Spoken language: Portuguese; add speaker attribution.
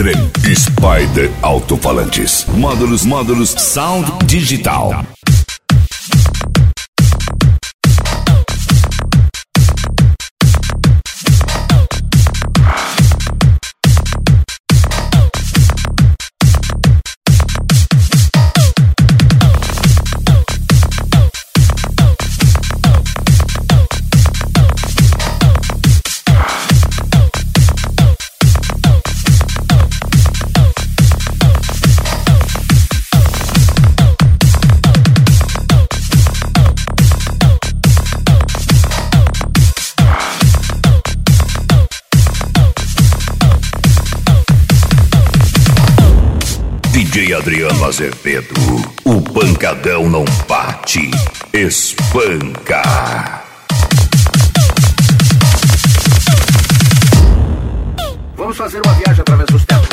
Speaker 1: Trem Spider Alto-Falantes. Módulos Sound Digital. DJ Adriano Azevedo, o pancadão não bate, espanca.
Speaker 2: Vamos fazer uma viagem através dos tempos.